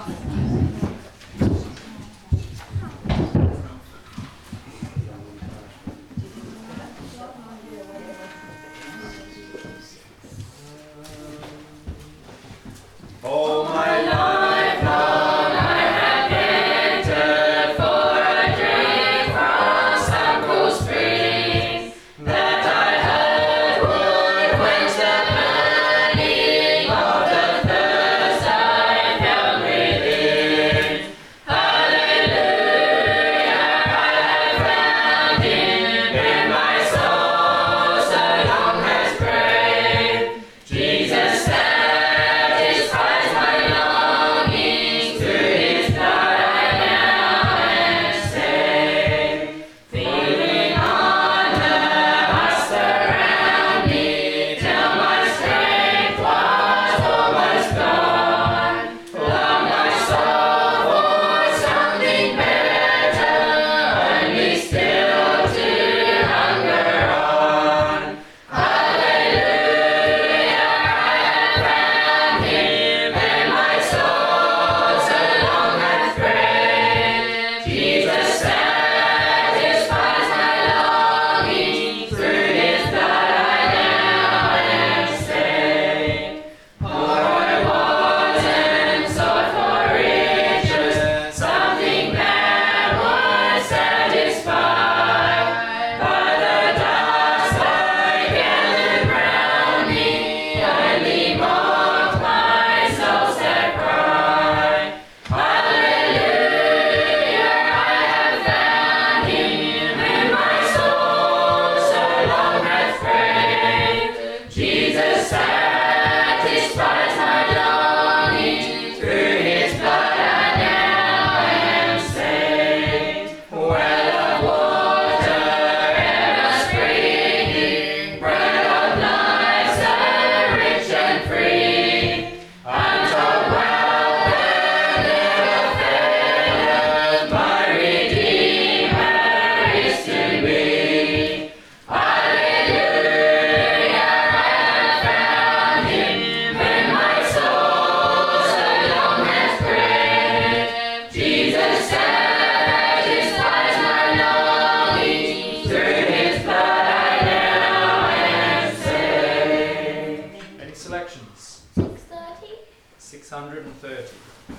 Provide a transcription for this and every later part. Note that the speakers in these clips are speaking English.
All my life long I have waited for a drink from some cool spring that I heard would quench the burning of the thirst I felt within. Hallelujah, I have found Him, and my soul so long has prayed. Jesus satisfies my longings, through His blood I now am saved. Feeling honor must surround me, till my strength was almost gone. Long my soul for something better, only still to hunger on. Hallelujah, I have found Him, and my soul so long hath prayed. Jesus satisfies my longing, through His blood I now am saved. For I was and sought for riches, something that would satisfy, but the dust I gathered round me only mocked my soul's sad cry. Hallelujah, I have found Him, and my soul so long hath prayed. Jesus satisfies my longing, through His blood I now am saved. Well of water ever springing, bread of life so rich and free, untold wealth that never faileth, my Redeemer is to me. Hallelujah, I have found Him, and my soul so long has prayed. Jesus satisfies my longings, through His blood I now am saved. Any selections? 630. 630.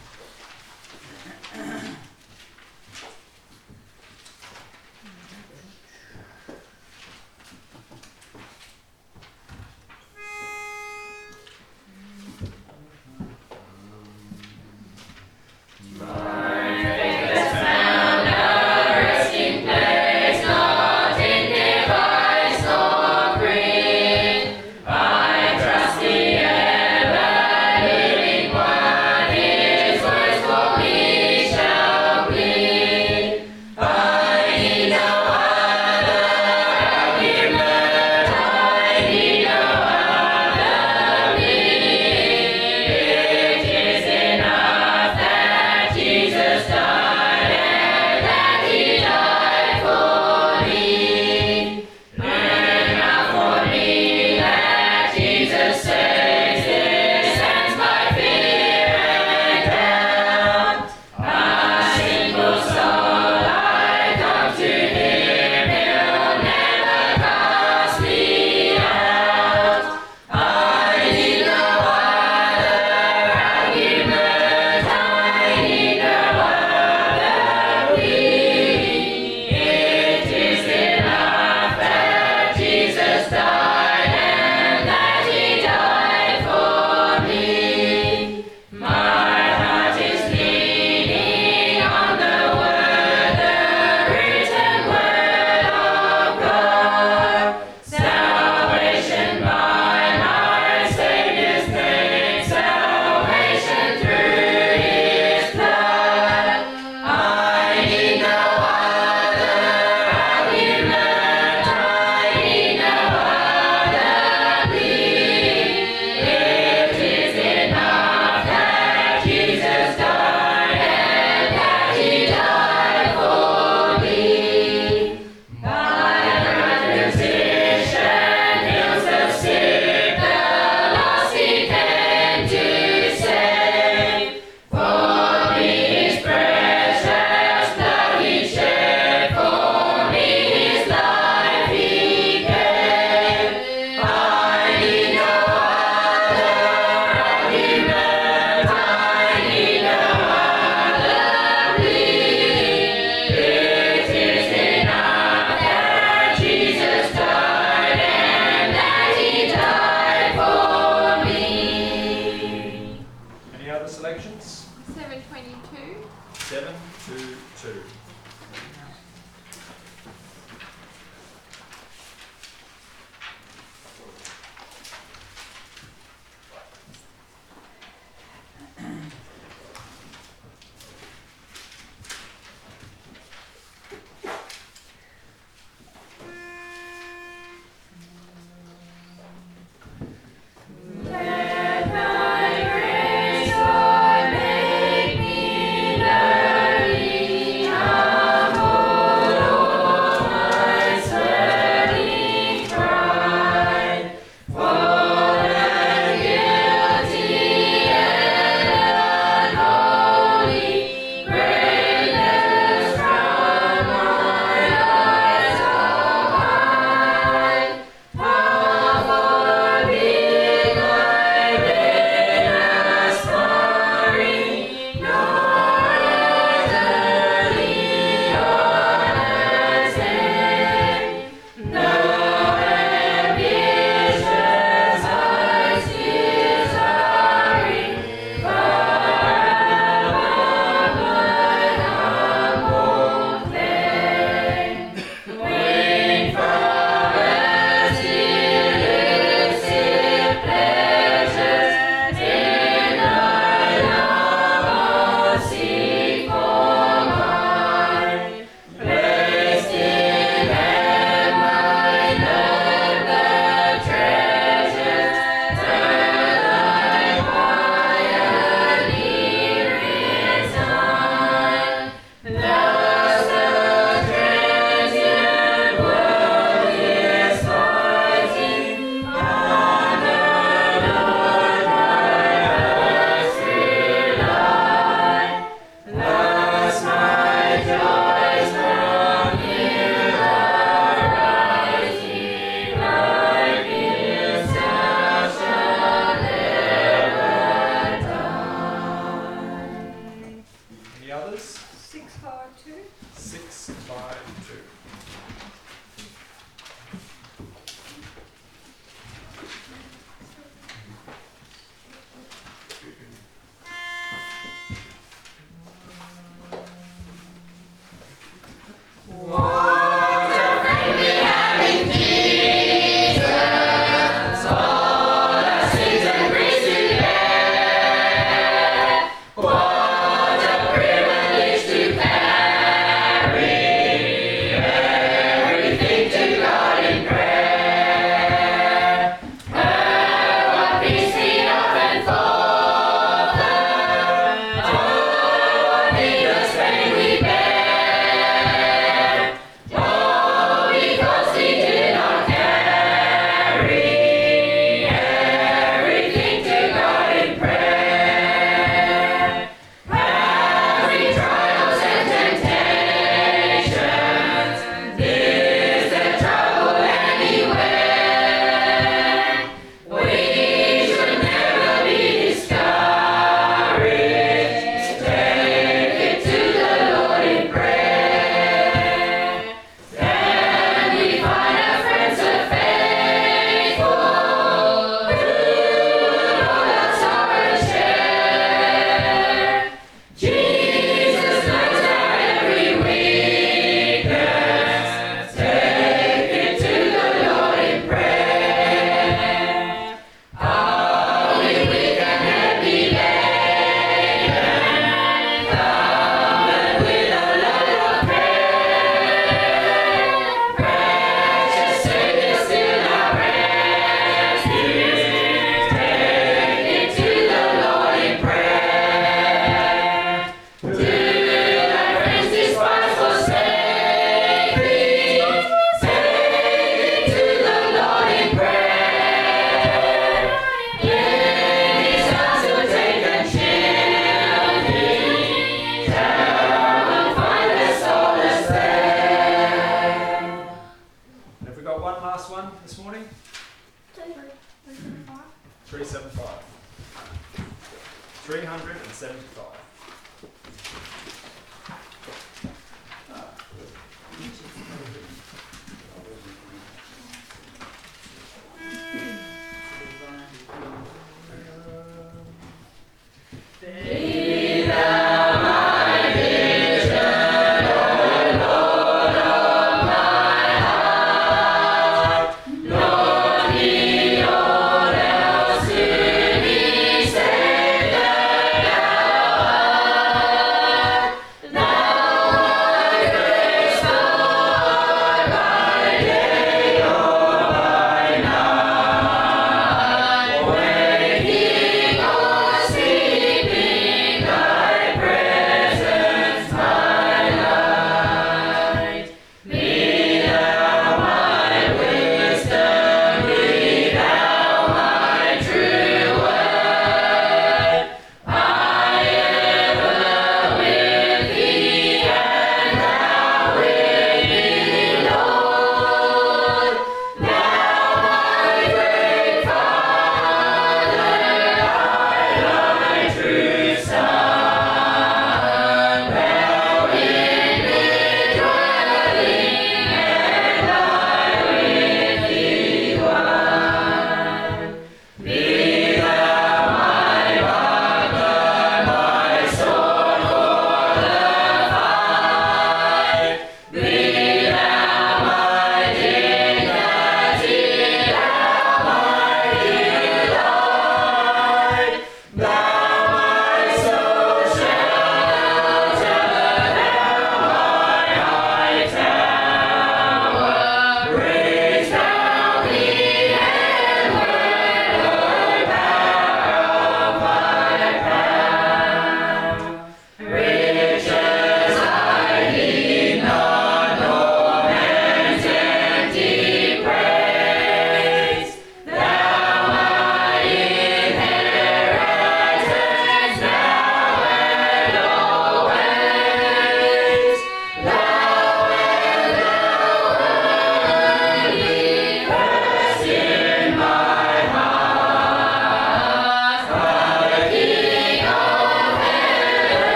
My faith has found a resting place, not in device nor creed. I trust the ever living One, His words for me shall collections. 722. 722. Any others? 652. 652. Last one this morning? 375. 375. 375.